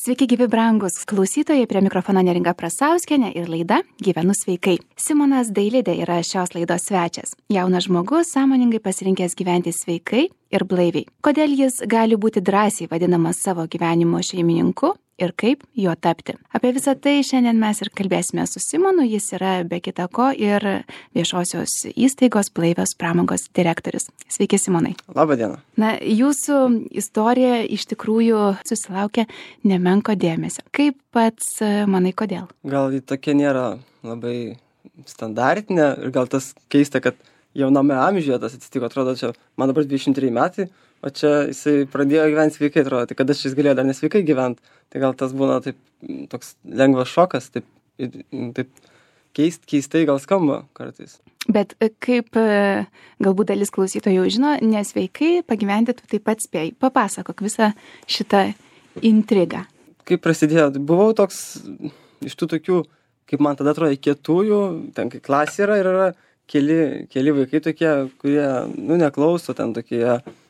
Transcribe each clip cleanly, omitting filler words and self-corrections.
Sveiki, gyvi brangus klausytojai, prie mikrofono Neringa Prasauskienė ir laida Gyvenu sveikai. Simonas Dailidė yra šios laidos svečias. Jaunas žmogus, sąmoningai pasirinkęs gyventi sveikai ir blaiviai. Kodėl jis gali būti drąsiai vadinamas savo gyvenimo šeimininku ir kaip juo tapti. Apie visą tai šiandien mes ir kalbėsime su Simonu. Jis yra be kita ko ir viešosios įstaigos Blaivios pramogos direktorius. Sveiki, Simonai. Labą dieną. Na, jūsų istorija iš tikrųjų susilaukia nemenko dėmesio. Kaip pats manai, kodėl? Gal ji tokia nėra labai standartinė ir gal tas keista, kad jauname amžiuje tas atsitiko, atrodo, čia man dabar 23 metai, o čia jisai pradėjo gyventi sveikai, atrodo, tai kada šis galėjo dar nesveikai gyventi, tai gal tas būna taip, toks lengvas šokas, taip keistai gal skamba kartais. Bet kaip galbūt dalis klausytojų žino, nesveikai pagyventi tu taip pat spėjai. Papasakok visą šitą intrigą. Kaip prasidėjo, buvau toks iš tų tokių, kaip man tada atrodė, kietųjų, ten kai klasė yra keli vaikai tokie, kurie, neklauso, ten tokie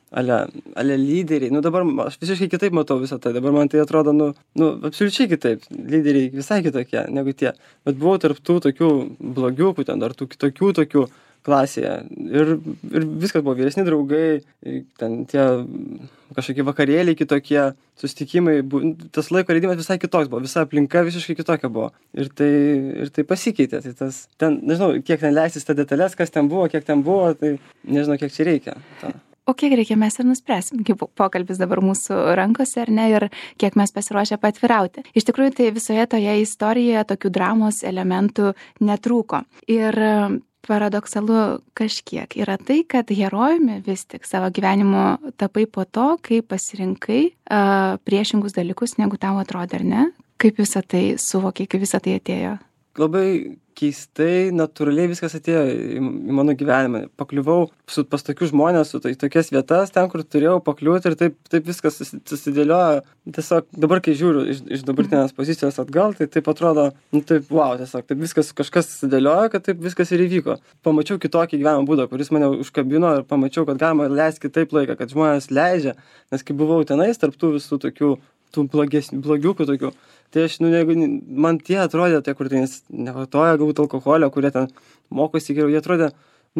ale lyderiai. Dabar aš visiškai kitaip matau visą tai. Dabar man tai atrodo, absoliučiai kitaip. Lyderiai visai kitokie negu tie. Bet buvau tarp tų tokių blogiukų, ten dar tų kitokių tokių klasėje. Ir viskas buvo vyresni draugai, ten tie kažkokie vakarėliai kitokie, susitikimai. Tas laiko leidimas visai kitoks buvo. Visa aplinka visiškai kitokia buvo. Ir tai pasikeitė. Tai tas, ten, nežinau, kiek ten leistis tą detalės, kas ten buvo, kiek ten buvo, tai nežinau, kiek čia reikia. O kiek reikia, mes ir nuspręsim, kaip pokalbis dabar mūsų rankose, ar ne, ir kiek mes pasiruošę patvirauti. Iš tikrųjų, tai visoje toje istorijoje tokių dramos elementų netrūko. Ir paradoksalu kažkiek yra tai, kad herojumi vis tik savo gyvenimo tapai po to, kai pasirinkai priešingus dalykus, negu tau atrodė, ar ne? Kaip visą tai suvokiai, kaip visą tai atėjo? Labai keistai, natūraliai viskas atėjo į mano gyvenimą. Pakliuvau pas tokius žmonės, tokias vietas, ten, kur turėjau pakliūti, ir taip viskas susidėliojo. Tiesiog dabar, kai žiūriu iš dabartinės pozicijos atgal, tai taip atrodo, wow, tiesiog taip viskas kažkas susidėliojo, kad taip viskas ir įvyko. Pamačiau kitokį gyvenimo būdą, kuris mane užkabino, ir pamačiau, kad galima leisti kitaip laiką, kad žmonės leidžia, nes kai buvau tenais, tarp tų visų tokių blogiukų tokių, tai aš, man tie atrodė, tie, kur tai nevartoja galbūt alkoholio, kurie ten mokosi geriau, jie atrodė,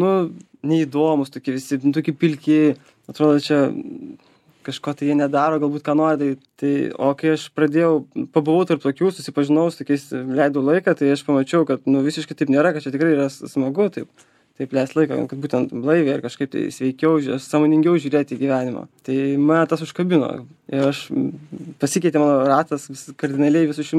neįdomus, tokie visi, tokie pilki, atrodo, čia kažko tai jie nedaro, galbūt ką nori, o kai aš pabuvau tarp tokių, susipažinau su tokiais, leidau laiką, tai aš pamačiau, kad, visiškai taip nėra, kad čia tikrai yra smagu, taip leist laiką, kad būtent blaiviai ir kažkaip tai sveikiau, sąmoningiau žiūrėti į gyvenimą. Tai mane tas užkabino. Ir pasikeitė mano ratas kardinaliai visų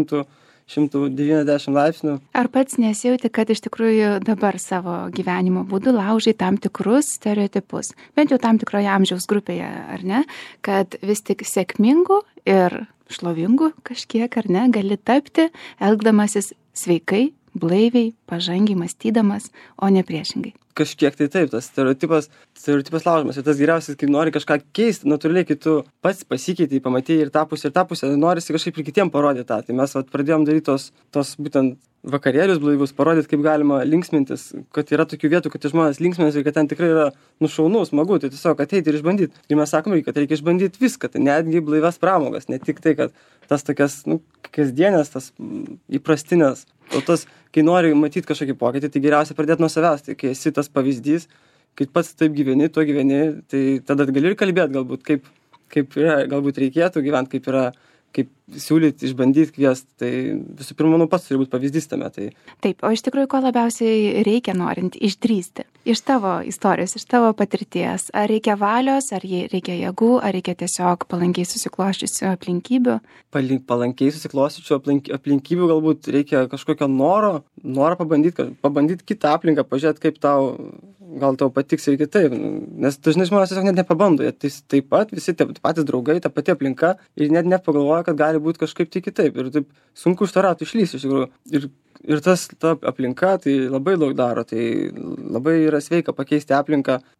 190 laipsnių. Ar pats nesijauti, kad iš tikrųjų dabar savo gyvenimo būdu laužai tam tikrus stereotipus, bent jau tam tikroje amžiaus grupėje, ar ne, kad vis tik sėkmingu ir šlovingu kažkiek, ar ne, gali tapti, elgdamasis sveikai, blaiviai, pažangiai mąstydamas, o ne priešingai. Kažkiek tai taip, tas stereotipas laužamas. Ir tas geriausias, kai nori kažką keisti, natūraliai, kai tu pats pasikeitai, pamatėjai ir tą pusę, norisi kažkaip ir kitiem parodyti tą. Tai mes pradėjom daryti tos būtent vakarėlius blaivius, parodyti, kaip galima linksmintis, kad yra tokių vietų, kad žmonės linksminasi ir kad ten tikrai yra šaunu, smagu, tai tiesiog ateiti ir išbandyti. Ir mes sakom, kad reikia išbandyti viską, tai netgi blaivias pramogas, ne tik tai, kad tas tokias, kasdienės, tas įprastinės. O tas, kai nori matyti kažkokį pokytį, tai geriausia pradėti nuo savęs. Tai kai esi tas pavyzdys, kai pats taip gyveni, tai tada gali ir kalbėti galbūt, kaip yra, galbūt reikėtų gyventi, kaip siūlyti, išbandyti, kviesti. Tai visų pirma, pats turi būti pavyzdys tame. Tai... Taip, o iš tikrųjų, ko labiausiai reikia norint išdrįsti? Iš tavo istorijos, iš tavo patirties. Ar reikia valios, ar reikia jėgų, ar reikia tiesiog palankiai susikloščiusių aplinkybių? Palankiai susikloščiusių aplinkybių galbūt reikia kažkokio noro pabandyti kitą aplinką, pažiūrėti, kaip gal tau patiks ir kitaip. Nes dažnai žmonės tiesiog net nepabando. Jie taip pat visi patys draugai, ta pati aplinka ir net nepagalvoja, kad gali būti kažkaip tai kitaip. Ir taip sunku iš to rato išlįsti iš tikrųjų. Ir ta aplinka tai labai daug daro. Tai labai yra sveika pakeisti aplinką,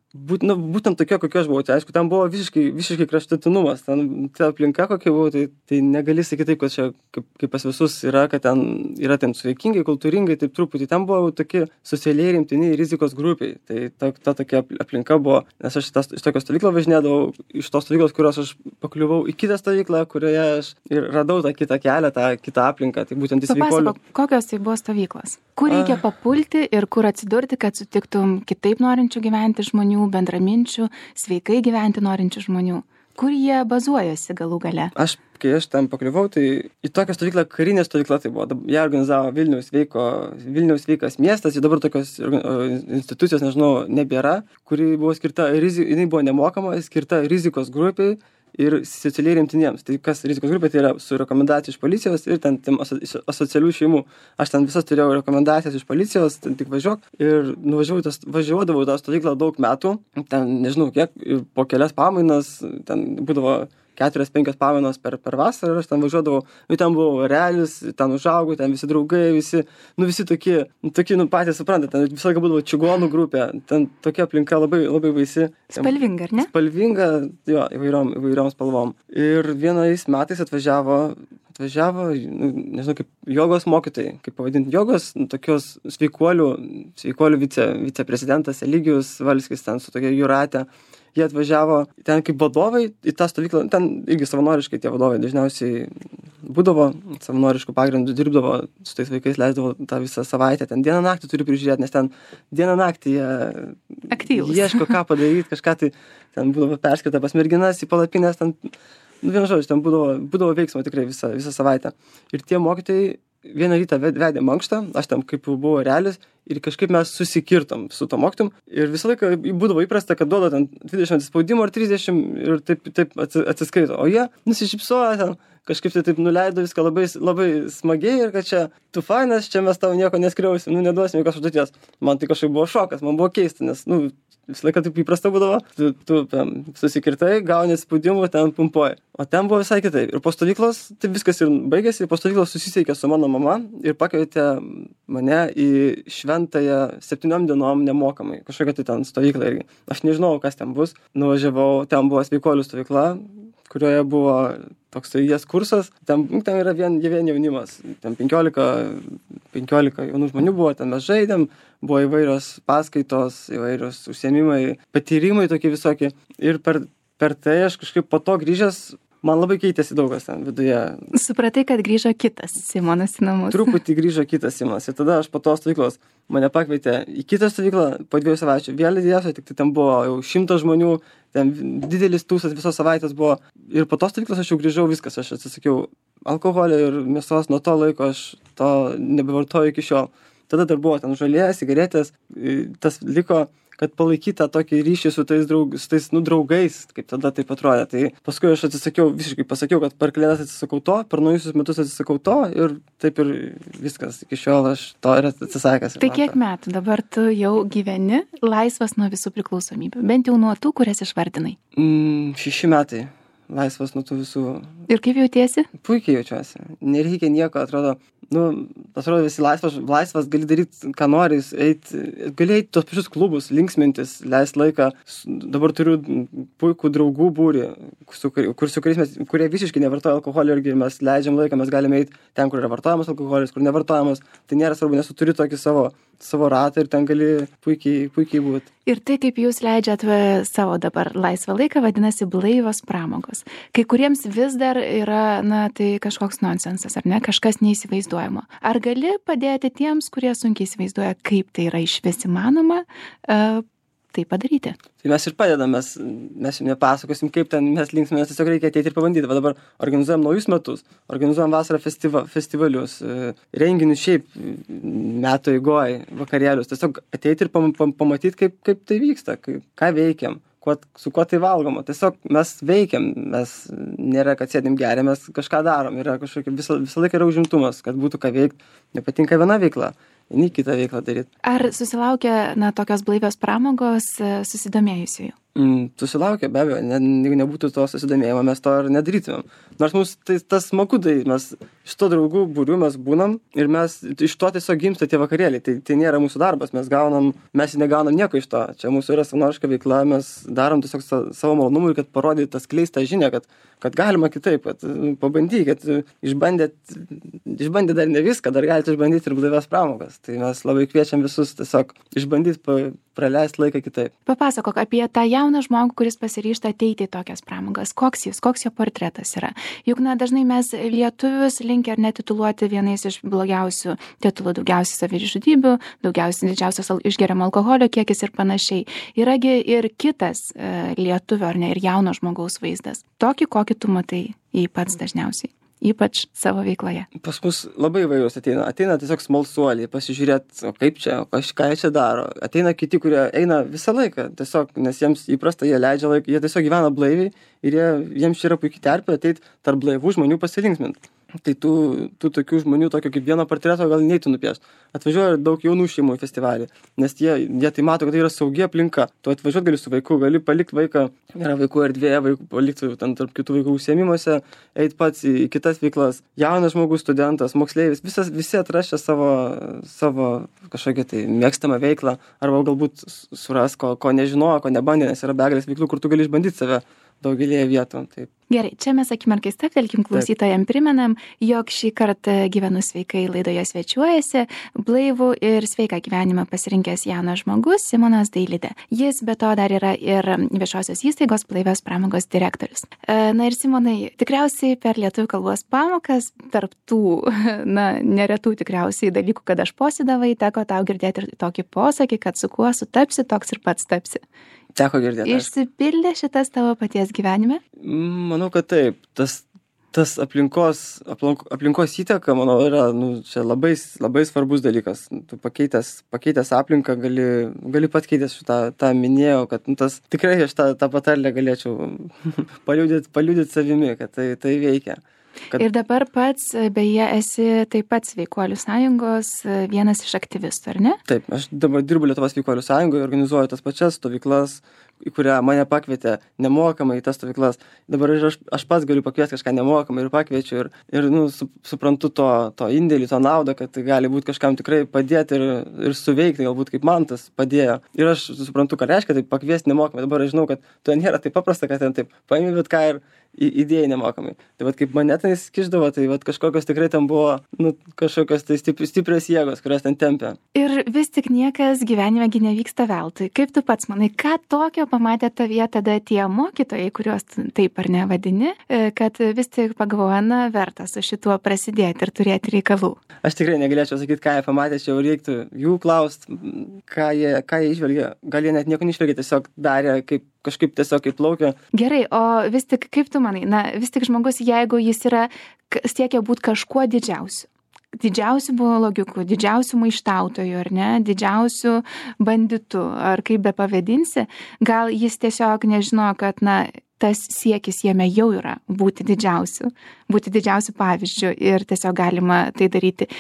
būtent tokia, kokia aš buvau. Tai aišku, ten buvo visiškai kraštutinumas. Ten ta aplinka, kokia buvo, tai negali sakyti taip, kad čia kaip pas visus yra, kad ten yra sveikingai, kultūringai, taip truputį. Ten buvo tokie socialiai rimtini rizikos grupiai. Tai ta tokia aplinka buvo, nes aš iš tokios stovyklą važinėdavau, iš tos stovyklos, kurios aš pakliuvau į kitą stovyklą, kurioje aš ir radau tą kitą kelią, tą kitą aplinką. Tai būtent į sveikuolių. Kokios tai buvo stovyklos? Kur reikia papulti ir kur atsidurti, kad sutiktum kitaip norinčių gyventi žmonių, bendraminčių, sveikai gyventi norinčių žmonių? Kur jie bazuojasi galų gale? Kai aš ten pakliuvau, tai į tokią stovyklą, karinė stovykla tai buvo. Ją organizavo Vilniaus sveikas miestas, ir dabar tokios institucijos, nežinau, nebėra, kuri buvo skirta, jinai buvo nemokama, skirta rizikos grupiai ir socialiai rimtiniems. Tai kas rizikos grupė, tai yra su rekomendacija iš policijos ir ten asocialių šeimų. Aš ten visas turėjau rekomendacijas iš policijos, ten tik važiuok ir važiuodavau tą stovyklą daug metų, ten nežinau kiek, po kelias pamainas, ten būdavo 4-5 pamainos per vasarą ir aš ten važiuodavau, ten buvau realis, ten užaugau, ten visi draugai, visi tokie, patys suprantate, ten visą laiką būdavo čigonų grupė, ten tokia aplinka labai, labai baisi. Spalvinga, ar ne? Spalvinga, jo, įvairiom spalvom. Ir vienais metais atvažiavo, nežinau, kaip jogos mokytojai, kaip pavadinti jogos, tokios sveikuolių viceprezidentas Eligijus Valskis, ten su tokia Jūratė. Jie atvažiavo ten kaip vadovai į tą stovyklą, ten irgi savanoriškai tie vadovai dažniausiai būdavo, savanoriškų pagrindų dirbdavo, su tais vaikais leisdavo tą visą savaitę, ten dieną naktį turi prižiūrėti, nes ten dieną naktį jie ieško ką padaryti, kažką tai ten būdavo perskirta pas merginas į palapinės, ten, vienu žodžiu, ten būdavo veiksmo tikrai visą savaitę. Ir tie mokytojai vieną rytą vedė mankštą, aš tam kaip buvau realis ir kažkaip mes susikirtom su to mokytojum ir visą laiką būdavo įprasta, kad duoda ten 20 atspaudimų ar 30 ir taip atsiskaito, o jie nusišypsojo ten, kažkaip tai taip nuleido viską labai, labai smagiai ir kad čia tu fainas, čia mes tau nieko neskriausim, neduosim jokios užduoties. Man tai kažkaip buvo šokas, man buvo keista, nes, visą laiką taip įprasta būdavo, tu susikirtai, gauni spaudimų, ten pumpuoji. O ten buvo visai kitaip. Ir po stovyklos, taip viskas ir baigėsi, po stovyklos susisiekė su mano mama ir pakvietė mane į šventąją 7 dienom nemokamai. Kažkokia tai ten stovykla irgi. Aš nežinau, kas ten bus. Nuvažiavau, ten buvo sveikuolių stovykla, kurioje buvo toks jas kursas. Ten yra vien jaunimas. Ten 15 jaunų žmonių buvo, ten mes žaidėm. Buvo įvairios paskaitos, įvairios užsiėmimai, patyrimai tokie visokie. Ir per tai aš kažkaip po to grįžęs, man labai keitėsi daugas ten viduje. Supratai, kad grįžo kitas Simonas į namus. Truputį grįžo kitas Simonas. Ir tada aš po tos stovyklos mane pakvietė į kitą stovyklą po 2 savaičių. Vėl didžiausia, tik tai ten buvo jau 100 žmonių, ten didelis tūsas visos savaitės buvo. Ir po tos stovyklos aš jau grįžau viskas, aš atsisakiau alkoholio ir mėsos, nuo to laiko aš to nebevartoju iki šiol. Tada dar buvo ten žolė, cigaretės, tas liko, kad palaikytą tokį ryšį su tais draugais, kaip tada taip atrodė. Tai paskui aš visiškai pasakiau, kad per kalėdas atsisakau to, per naujusius metus atsisakau to ir taip ir viskas. Iki šiol aš to ir atsisakęs. Tai kiek metų dabar tu jau gyveni laisvas nuo visų priklausomybių? Bent jau nuo tų, kurias išvardinai. 6 metai laisvas nuo tų visų. Ir kaip jautiesi? Puikiai jaučiuosi. Nereikia nieko, atrodo visi laisvas, gali daryti, ką nori, gali eiti tos pačius klubus, linksmintis, leisti laiką. Dabar turiu puikų draugų būrį, kurie visiškai nevartoja alkoholio irgi, mes leidžiam laiką, mes galime eiti ten, kur yra vartojamas alkoholis, kur nevartojamas. Tai nėra svarbu, nes tu turi tokį savo ratą ir ten gali puikiai būti. Ir tai, kaip jūs leidžiat savo dabar laisvą laiką, vadinasi blaivios pramogos. Kai kuriems vis dar yra, tai kažkoks nonsensas, ar ne, kažkas neįsivaizduojamo. Ar gali padėti tiems, kurie sunkiai įsivaizduoja, kaip tai yra išvis įmanoma, tai padaryti? Tai mes ir padedam, mes jums nepasakosim, kaip ten mes linksmės, tiesiog reikia ateiti ir pabandyti. Va dabar organizuojam naujus metus, organizuojam vasarą festivalius, renginius šiaip metų eigoj, vakarėlius. Tiesiog ateiti ir pamatyti, kaip tai vyksta, ką veikiam, su kuo tai valgoma. Tiesiog mes veikiam, mes nėra, kad sėdim geriam, mes kažką darom. Yra kažkokia, visą laiką yra užimtumas, kad būtų ką veikti. Nepatinka viena veikla. Nei kitą veiklą daryti. Ar susilaukia tokios blaivios pramogos susidomėjusiųjų? Susilaukia, be abejo, jeigu nebūtų to susidomėjimo, mes to ir nedarytumėm. Nors mums tas smagu, tai mes iš to draugų būrių mes būnam ir mes iš to tiesiog gimsta tie vakarėliai. Tai nėra mūsų darbas, mes negaunam nieko iš to. Čia mūsų yra savanoriška veikla, mes darom tiesiog savo malonumui, kad parodyt tą skleistą žinią, kad galima kitaip, kad pabandykit, išbandė dar ne viską, dar galite išbandyti ir blaivias pramogas. Tai mes labai kviečiam visus tiesiog išbandyti praleisti laiką kitaip. Papasakok apie tą jauną žmogų, kuris pasiryžta ateiti į tokias pramogas. Koks jo portretas yra? Juk dažnai mes lietuvius linkę ar netituluoti vienais iš blogiausių titulų, daugiausiai savižudybių, didžiausias išgeriamo alkoholio kiekis ir panašiai. Yragi ir kitas lietuvio ar ne ir jauno žmogaus vaizdas. Tokį, kokį tu matai jį pats dažniausiai, ypač savo veikloje. Pas mus labai įvairūs ateina tiesiog smalsuoliai, pasižiūrėti, o kaip čia, ką jie čia daro. Ateina kiti, kurie eina visą laiką, tiesiog, nes jiems įprasta, jie leidžia laiką, jie tiesiog gyvena blaiviai ir jiems čia yra puikiai terpė ateiti tarp blaivų žmonių pasilinksminti. Tai tų tokių žmonių, tokio kaip vieno portreto gal neįtų nupiešti. Atvažiuoja daug jaunų šeimų į festivalį, nes jie tai mato, kad tai yra saugi aplinka. Tu atvažiuot gali su vaiku, gali palikti vaiką, yra vaikų erdvėje, palikti tarp kitų vaikų užsiėmimuose, eiti pats į kitas veiklas. Jaunas žmogus, studentas, moksleivis, visi atrašia savo kažkokią tai mėgstamą veiklą, arba galbūt suras, ko nežinojo, ko nebandė, nes yra begalės veiklų, kur tu gali išbandyti save daugelėje vietų. Taip. Gerai, čia mes akimirkai stabtelkim, klausytojam primenam, jog šį kartą Gyvenu sveikai laidoje svečiuojasi blaivų ir sveiką gyvenimą pasirinkęs jaunas žmogus Simonas Dailidė. Jis be to dar yra ir viešosios įstaigos blaivios pramogos direktorius. Na ir Simonai, tikriausiai per lietuvių kalbos pamokas, tarp tų, neretų tikriausiai dalykų, kad aš posėdavai, teko tau girdėti ir tokį posakį, kad su kuo sutapsi, toks ir pats tapsi. Teko girdėti. Išsipildė šitas tavo paties gyvenime? Manau, kad taip. Tas aplinkos įtaka, manau, yra čia labai svarbus dalykas. Tu pakeitęs aplinką gali pat keitęs tą minėjau, kad tikrai aš tą patarlę galėčiau paliudyti savimi, kad tai veikia. Ir dabar pats, beje, esi taip pat Sveikuolių sąjungos vienas iš aktyvistų, ar ne? Taip, aš dabar dirbu Lietuvos Sveikuolių sąjungoje, organizuoju tas pačias stovyklas, į kurią mane pakvietė nemokamai į tas stovyklas. Dabar aš pats galiu pakviesti kažką nemokamai ir pakviečiu ir suprantu to indėlį, to naudą, kad tai gali būti kažkam tikrai padėti ir suveikti, galbūt kaip man tas padėjo. Ir aš suprantu, ką reiškia tai pakviesti nemokamai. Dabar aš žinau, kad tai nėra taip paprasta, kad ten taip paimi bet ką ir idėjai nemokamai. Tai kaip mane ten skiždavo, tai kažkokios tikrai ten buvo kažkokios tai stiprios jėgos, kurios ten tempia. Ir vis tik niekas gyvenime nevyksta veltui. Kaip tu pats manai, ką tokio pamatė tavyje tada tie mokytojai, kuriuos taip ar nevadini, kad vis tik pagalvoja, verta su šituo prasidėti ir turėti reikalų? Aš tikrai negalėčiau sakyti, ką jie pamatė, čia jau reiktų jų klausti, ką jie išvelgia. Gal jie net nieko neišvelgia, tiesiog darė kažkaip tiesiog kaip plaukia. Gerai, o vis tik kaip tu manai, vis tik žmogus, jeigu jis siekia būti kažkuo didžiausių blogiukų, didžiausių maištautojų, ar ne, didžiausių banditų, ar kaip be pavadinsi, gal jis tiesiog nežino, kad, tas siekis jame jau yra būti didžiausiu pavyzdžiu ir tiesiog galima tai daryti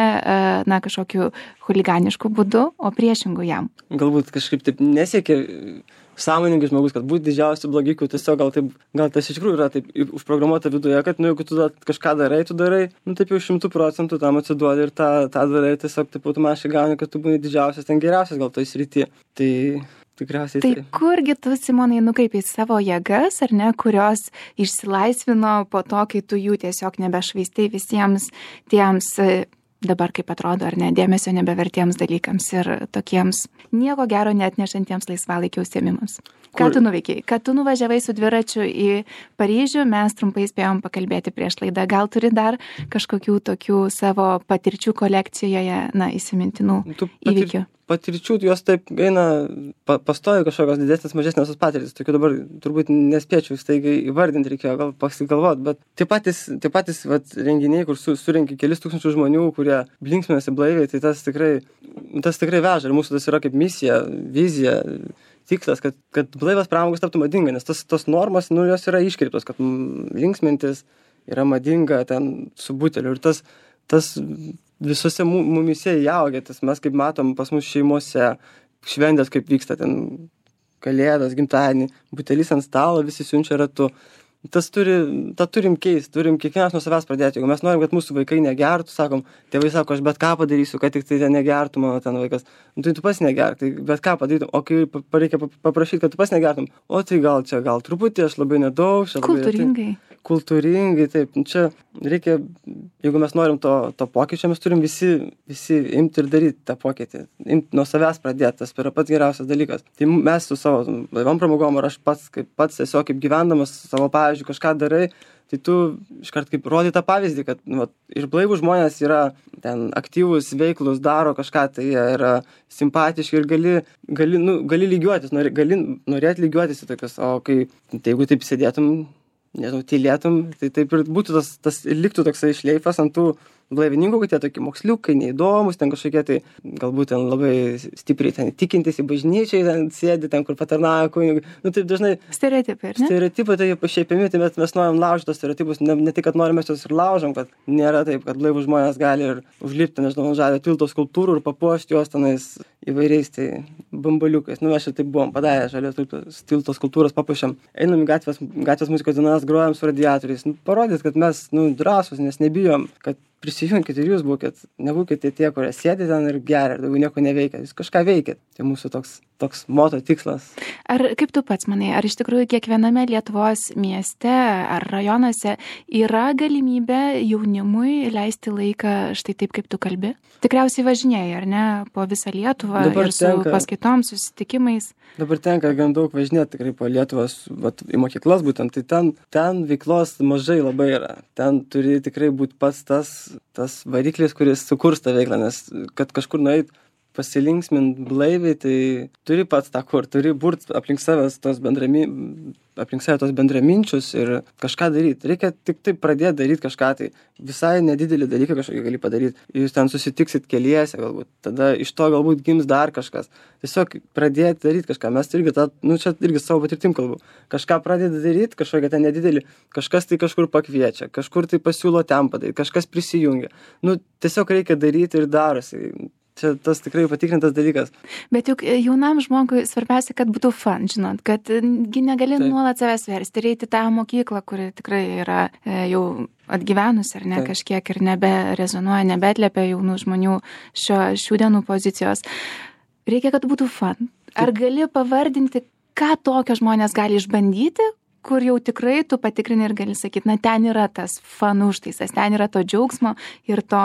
ne kažkokiu huliganišku būdu, o priešingu jam. Galbūt kažkaip taip nesiekia sąmoningai žmogus, kad būti didžiausiu blogiku, tiesiog gal tas iš tikrųjų yra taip užprogramuota viduje, kad jeigu tu kažką darai, taip jau 100% tam atsiduodi ir tą darai, tiesiog taip automatiškai gauni, kad tu būni didžiausias, ten geriausias gal toj srity. Tai tikriausiai tai. Kurgi tu, Simonai, nukreipi savo jėgas, ar ne, kurios išsilaisvino po to, kai tu jų tiesiog nebešvaistai visiems tiems dabar kaip atrodo, ar ne, dėmesio nebevertiems dalykams ir tokiems nieko gero neatnešantiems laisvalaikio užsiėmimams. Ką tu nuveikei? Kad tu nuvažiavai su dviračiu į Paryžių, mes trumpai spėjom pakalbėti prieš laidą. Gal turi dar kažkokių tokių savo patirčių kolekcijoje, įsimintinų įvykių? Patirčių, jos taip eina pastoja kažkokios didesnės, mažesnės patirtis. Tokių dabar turbūt nespėčiau staigiai įvardinti, reikėjo gal pasigalvoti, bet tie patys renginiai, kur surenki kelis tūkstančių žmonių, kurie linksminasi blaiviai, tai tas tikrai veža. Ir mūsų tas yra kaip misija, vizija, tikslas, kad blaivas pramogos taptų madinga, nes tos normos, jos yra iškreiptos, kad linksmintis yra madinga ten su buteliu. Ir tas visose mumise įaugė, mes kaip matom pas mus šeimose, šventės kaip vyksta ten, kalėdas, gimtadienį, butelis ant stalo, visi siunčia ratu. Tą turim keist, turim kiekvienas nuo savęs pradėti. Jeigu mes norim, kad mūsų vaikai negertų, sakom, tėvai sako, aš bet ką padarysiu, kad tik tai ten negertų mano ten vaikas. Tai tu pats negerk, tai bet ką padarytum. O kai reikia paprašyti, kad tu pats negertum, o tai gal truputį, aš labai nedaug. Kultūringai, taip. Čia reikia, jeigu mes norim to pokyčio, mes turim visi imti ir daryti tą pokytį. Imti nuo savęs pradėti, tas yra pats geriausias dalykas. Tai mes su savo blaiviom pramogom, ar aš pats tiesiog kaip gyvendamas savo pavyzdžiui kažką darai, tai tu iškart kaip rodai tą pavyzdį, kad ir blaivūs žmonės yra ten aktyvūs, veiklūs, daro kažką, tai jie yra simpatiški ir gali lygiuotis, gali norėti lygiuotis į tokius, o jeigu taip sėdėtum, nežinau, tylėtum, tai taip ir būtų tas liktų toksai šleifas ant tų blaivininkų, kad jie tokie moksliukai, neįdomus, ten kažkokie tai galbūt ten labai stipriai ten tikintys į bažnyčiai, ten sėdi, ten kur patarnauja kunigui. Taip dažnai stereotipai, ar ne? Stereotipai tai jie pašiepiami, tai mes norim laužti tos stereotipus, ne tik, kad norim mes juos ir laužom, kad nėra taip, kad blaivūs žmonės gali ir užlipti, nežinau, žalio tilto skulptūrų ir papuošti juos tenais įvairiais tai bambaliukais. Mes čia taip buvom padarę, žalio tilto skulptūras papuošėm. Einam į gatvės muzikos dienas, grojam su radiatoriais. Parodyt, kad mes drąsūs, nes nebijom, kad prisijunkit ir jūs būkit, nebūkite tie, kurie sėdi ten ir geria ir daugiau nieko neveikia. Jūs kažką veikit. Tai mūsų toks moto tikslas. Ar kaip tu pats manai, ar iš tikrųjų kiekviename Lietuvos mieste ar rajonuose yra galimybė jaunimui leisti laiką štai taip, kaip tu kalbi? Tikriausiai važinėjai, ar ne, po visą Lietuvą ir su paskaitom, susitikimais? Dabar tenka gan daug važinėti tikrai po Lietuvos, į mokyklas būtent, tai ten veiklos mažai labai yra. Ten turi tikrai būti pats tas variklis, kuris sukurs tą veiklą, nes kad kažkur nueit pasilinksmint blaiviai, tai turi pats tą kur, turi burt aplink save tos bendraminčius ir kažką daryti. Reikia tik taip pradėti daryti kažką, tai visai nedidelį dalyką kažkokį gali padaryti. Jūs ten susitiksit keliese galbūt, tada iš to galbūt gims dar kažkas. Tiesiog pradėti daryti kažką. Mes irgi čia irgi savo patirtim kalbu. Kažką pradėti daryti, kažkokią ten nedidelį, kažkas tai kažkur pakviečia, kažkur tai pasiūlo ten padaryti, kažkas prisijungia. Tiesiog reikia daryti ir darosi. Čia tas tikrai patikrintas dalykas. Bet juk jaunam žmogui svarbiausia, kad būtų fun, žinot, kad negali nuolat savęs versti, reiti tą mokyklą, kuri tikrai yra jau atgyvenus ar ne kažkiek ir neberezonuoja, nebeatliepia jaunų žmonių šių dienų pozicijos. Reikia, kad būtų fun. Ar gali pavardinti, ką tokio žmonės gali išbandyti, kur jau tikrai tu patikrini ir gali sakyti, ten yra tas fun užtaisas, ten yra to džiaugsmo ir to,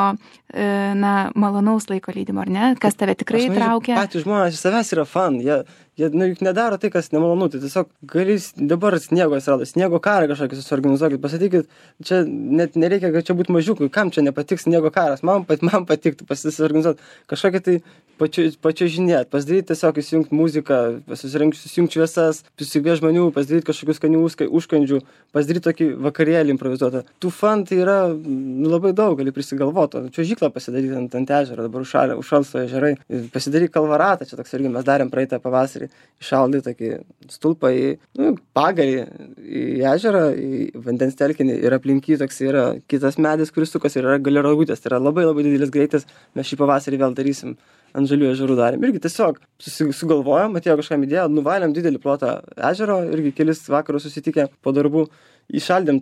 malonaus laiko leidimo, ar ne? Kas tave tikrai traukia? Patys žmonės iš savęs yra fun, jie juk nedaro tai, kas nemalonu, tai tiesiog gali dabar sniego atsirado, sniego karą kažkokį susiorganizuokit, pasakykit, čia net nereikia, kad čia būtų mažiukui, kam čia nepatiks sniego karas, man patiktų pasiorganizuoti kažkokią tai pačiuožinėt, pasidaryti tiesiog įsijungti muziką, susijungti šviesas, susikviesti žmonių, pasidaryti kažkokius skanių užkandžių, pasidaryti tokį vakarėlį improvizuotą. Tų fun tai yra labai daug, gali prisigalvoti, čiuožyklą pasidaryti ant ežero, dabar užšalso ežerai, pasidaryti kalvaratą, čia toks irgi mes darėm praeitą pavasarį, iššaldai tokį stulpą į pagalį, į ežerą, į vandens telkinį ir aplink jį toks yra kitas medis, kuris sukas ir yra gale rogutės, tai yra labai labai didelis greitis, mes šį pavasarį vėl darysim. Ant žalių ežerų darėm. Irgi tiesiog sugalvojom, atėjo kažkam idėją, nuvalėm didelį plotą ežero, irgi kelis vakarus susitikę po darbų, įšaldėm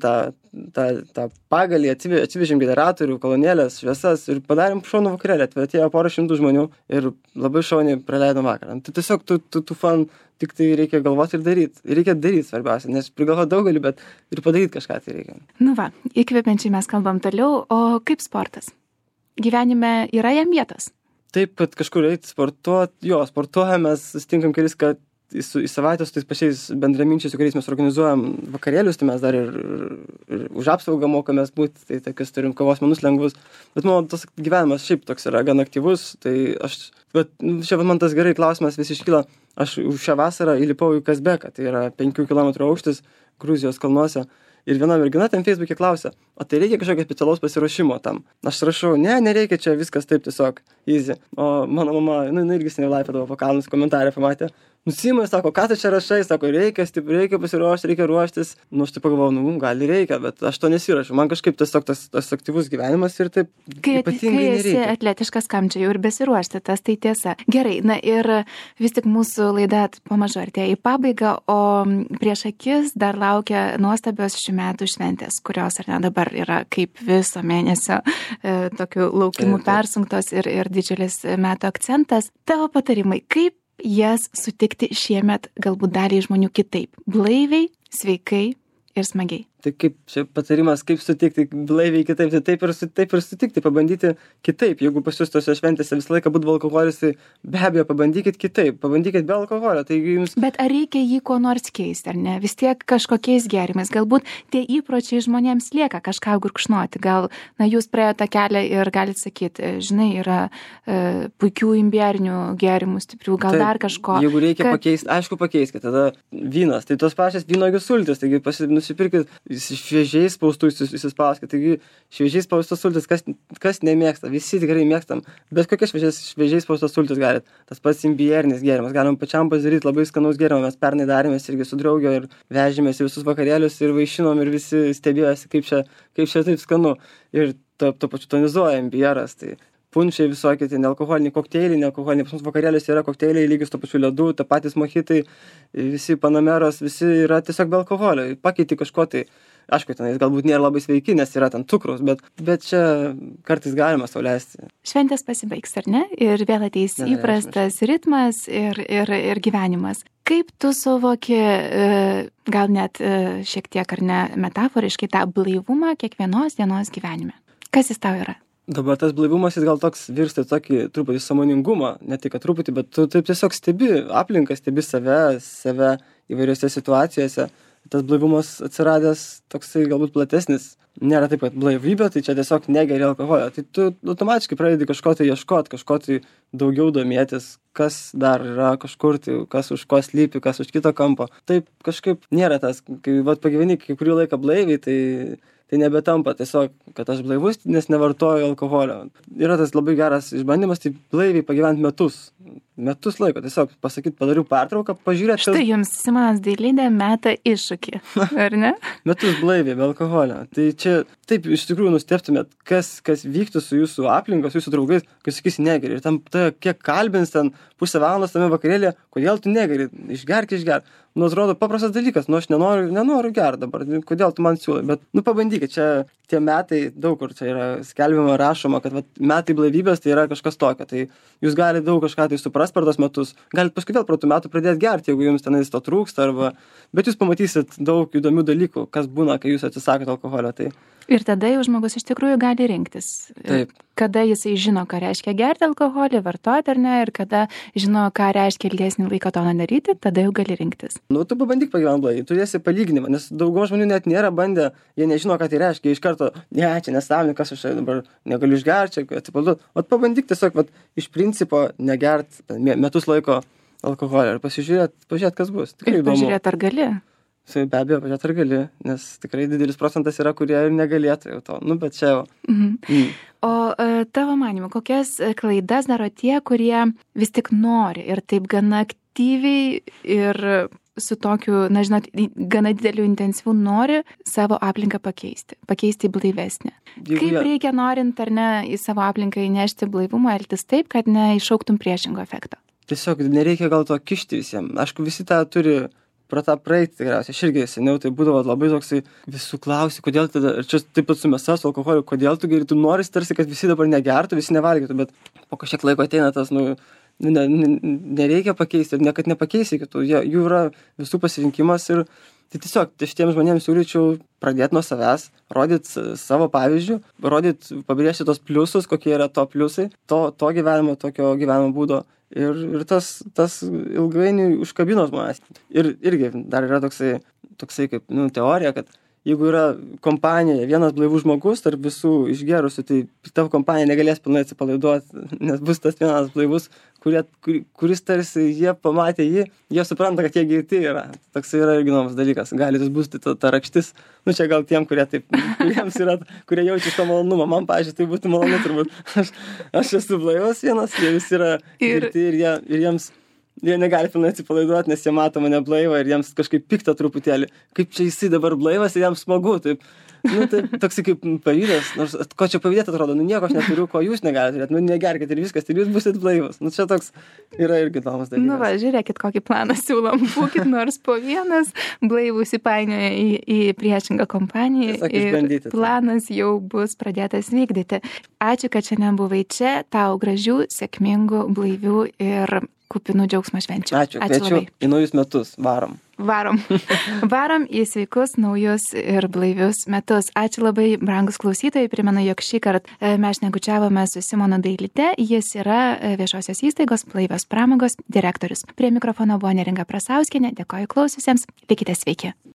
tą pagalį, atsivežėm generatorių, kolonėlės, šviesas ir padarėm šaunų vakarėlį. Atėjo porą šimtų žmonių ir labai šauniai praleidom vakarą. Tai tiesiog tų fan tik tai reikia galvoti ir daryti. Reikia daryti svarbiausia, nes prigalvoti daugelį, bet ir padaryti kažką tai reikia. Įkvepiančiai mes kalbam toliau, o kaip sportas? Gyvenime yra jam vietos? Taip, kad kažkur eiti sportuoti, sportuojam, mes susitinkam kelis, kad į savaitę su tais pačiais bendraminčiais, su kuriais mes organizuojam vakarėlius, tai mes dar ir už apsaugą mokomės būti, tai tokius turim kovos menus lengvus. Bet mano tas gyvenimas šiaip toks yra gan aktyvus, tai čia man tas gerai klausimas vis iškyla. Aš už šią vasarą įlipau į Kazbeką, tai yra 5 km aukštis Gruzijos kalnuose. Ir viena mergina ten Facebook'e klausia, o tai reikia kažkokio specialaus pasiruošimo tam. Aš rašau, nereikia, čia viskas taip tiesiog easy. O mano mama, jinai irgi seniai laipėdavo po kalnus, komentarę pamatė. Simai, sako, ką tu čia rašai, sako, reikia pasiruošti, reikia ruoštis. Aš taip pagalvojau, gal reikia, bet aš to nesirašau. Man kažkaip tiesiog tas aktyvus gyvenimas ir taip ypatingai nereikia. Kai esi atletiškas, kam čia jau ir besiruošti, tas tai tiesa. Gerai, na ir vis tik mūsų laida pamažu artėja į pabaigą, o prieš akis dar laukia nuostabios šių metų šventės, kurios ar ne dabar yra kaip viso mėnesio tokių laukimų persunktos ir didžiulis metų akcentas. Tavo patarimai, kaip jas sutikti šiemet galbūt daliai žmonių kitaip, blaiviai, sveikai ir smagiai? Tai kaip čia patarimas, kaip sutikti blaiviai kitaip, tai taip ir sutikti, pabandyti kitaip. Jeigu pas jūs tose šventėse visą laiką būdavo alkoholis, tai be abejo pabandykit kitaip, pabandykit be alkoholio. Tai jums... Bet ar reikia jį kuo nors keisti, ar ne? Vis tiek kažkokiais gėrimais. Galbūt tie įpročiai žmonėms lieka kažką gurkšnoti. Gal, jūs praėjote tą kelią ir galite sakyti, žinai, yra puikių imbierinių gėrimų, stiprių, gal taip, dar kažko. Jeigu reikia pakeisti, aišku pakeiskite. Tada vynas, tai tos pačios vynuogių sultys, taigi nusipirkit šviežiai spaustų įsispauskit. Taigi šviežiai spaustos sultys, kas nemėgsta, visi tikrai mėgstam, bet kokias šviežiai spaustos sultys galit. Tas pats imbierinis gėrimas, galim pačiam pasidaryti labai skanaus gėrimą, mes pernai darėmės irgi su draugė ir vežėmės į visus vakarėlius ir vaišinom ir visi stebėjosi, kaip čia taip skanu. Ir to pačiu tonizuoja imbieras, tai punčiai visokie, tai nealkoholiniai kokteiliai, pas mus vakarėliuose yra kokteiliai lygius to pačiu ledu, ta patys mochitai, visi panameros, visi yra tiesiog be alkoholio, pakeiti kažko tai, aišku, tenais galbūt nėra labai sveiki, nes yra ten cukrus, bet čia kartais galima sau leisti. Šventės pasibaigs, ar ne? Ir vėl ateis įprastas ritmas ir gyvenimas. Kaip tu suvoki, gal net šiek tiek ar ne metaforiškai, tą blaivumą kiekvienos dienos gyvenime? Kas jis tau yra? Dabar tas blaivumas jis gal toks virsta tokį truputį sąmoningumą, ne tik kad truputį, bet tu taip tiesiog stebi aplinką, stebi save įvairiose situacijose. Tas blaivumas atsiradęs toksai galbūt platesnis. Nėra taip, kad blaivybė, tai čia tiesiog negeri alkoholio. Tai tu automatiškai pradedi kažko tai ieškoti, kažko tai daugiau domėtis, kas dar yra kažkur, tai kas už ko slypi, kas už kito kampo. Taip kažkaip nėra tas, kai pagyveni kai kurį laiką blaiviai, tai nebetampa tiesiog, kad aš blaivus, nes nevartoju alkoholio. Yra tas labai geras išbandymas, tai blaiviai pagyventi metus laiko, tiesiog pasakyti, padariau pertrauką, pažiūrėti. Štai jums Simonas Dailidė meta iššūkį, ar ne? Metus blaiviai, be alkoholio. Tai čia taip iš tikrųjų nustebtumėt, kas vyktų su jūsų aplinka, su jūsų draugais, kai sakysi negeri. Ir tam kiek kalbins ten pusę valandos tame vakarėlė, kodėl tu negeri, išgerk. Atrodo paprastas dalykas, aš nenoriu gert dabar, kodėl tu man siūlai, bet pabandykit, čia tie metai, daug kur čia yra skelbiama, rašoma, kad metai blaivybės tai yra kažkas tokio, tai jūs galite daug kažką tai suprast per tos metus, galite paskui vėl pro tų metų pradėti gerti, jeigu jums tenais to trūksta, bet jūs pamatysit daug įdomių dalykų, kas būna, kai jūs atsisakot alkoholio. Tai... Ir tada jau žmogus iš tikrųjų gali rinktis. Taip. Kada jisai žino, ką reiškia gerti alkoholį, vartoti ar ne, ir kada žino, ką reiškia ilgesnį laiką to nedaryti, tada jau gali rinktis. Tu pabandyk pagyventi blaiviai, turėsi palyginimą, nes dauguma žmonių net nėra bandę, jie nežino, ką tai reiškia, iš karto, čia nesąmonė, kas aš dabar negaliu išgerti, atsipalduoti. Pabandyk tiesiog, iš principo, negert metus laiko alkoholio ir pasižiūrėt, kas bus. Tikrai įdomu. Pažiūrėt, ar gali. Be abejo, pažiūrėt, ar gali, nes tikrai didelis procentas yra, kurie ir negalėtų jau to. Bet čia jau. O tavo manimu, kokias klaidas daro tie, kurie vis tik nori ir taip gana aktyviai ir su tokiu, gana dideliu intensyvu nori savo aplinką pakeisti į blaivesnę. Kaip reikia norint ar ne į savo aplinką įnešti blaivumą, elgtis taip, kad neiššauktum priešingo efekto? Tiesiog nereikia gal to kišti visiems. Aišku, visi tą turi pro tą praeitį tikriausiai. Aš irgi seniau tai būdavo labai toksai, visų klausi, kodėl tada, ir čia taip pat su mėsa, su alkoholiu, kodėl tu geri, tu nori tarsi, kad visi dabar negertų, visi nevalgytų, bet po kažkiek laiko ateina tas, nereikia pakeisti ir niekad nepakeisi kitų, jų yra visų pasirinkimas ir tai tiesiog šitiems žmonėms siūlyčiau pradėti nuo savęs, rodyti savo pavyzdžių, pabrėžti tos pliusus, kokie yra to pliusai, to gyvenimo, tokio gyvenimo būdo. Ir tas ilgainiui užkabino žmonės. Ir irgi dar yra toksai kaip teorija, kad jeigu yra kompanija, vienas blaivus žmogus tarp visų išgerusių, tai tavo kompanija negalės pilnai atsipalaiduoti, nes bus tas vienas blaivus, kuris tarsi jie pamatė jį, jie supranta, kad jie girti yra. Toks yra irgi įdomus dalykas. Gali tas būti ta rakštis. Nu, čia gal tiem, kuriems yra, kurie jaučia to malonumą. Man, pavyzdžiui, tai būtų malonu turbūt. Aš esu blaivas vienas, jie visi yra girti jie negali pilnai atsipalaiduoti, nes jie mato mane blaivą ir jiems kažkaip pikta truputėlį. Kaip čia jisai dabar blaivas ir jiems smagu. Taip. Nu, tai toksai kaip pavydas, nors ko čia pavydėt atrodo, nu nieko aš neturiu, ko jūs negalite turėti, nu negerkit ir viskas, ir jūs busit blaivas. Nu čia toks yra irgi įdomus dalykas. Nu va, žiūrėkit, kokį planą siūlom, būkit nors po vienas, blaivus įpainioja į priešingą kompaniją ir planas jau bus pradėtas vykdyti. Ačiū, kad šiandien buvai čia, tau gražių, sėkmingų, blaivių ir kupinų džiaugsmo švenčių. Ačiū labai. Į naujus metus, varom. Varom į sveikus, naujus ir blaivius metus. Ačiū labai, brangus klausytojai. Primenu, jog šį kartą mes šnekučiavome su Simonu Dailyte. Jis yra viešosios įstaigos Blaivios pramogos direktorius. Prie mikrofono buvo Neringa Prasauskienė. Dėkoju klausiusiems. Likite sveiki.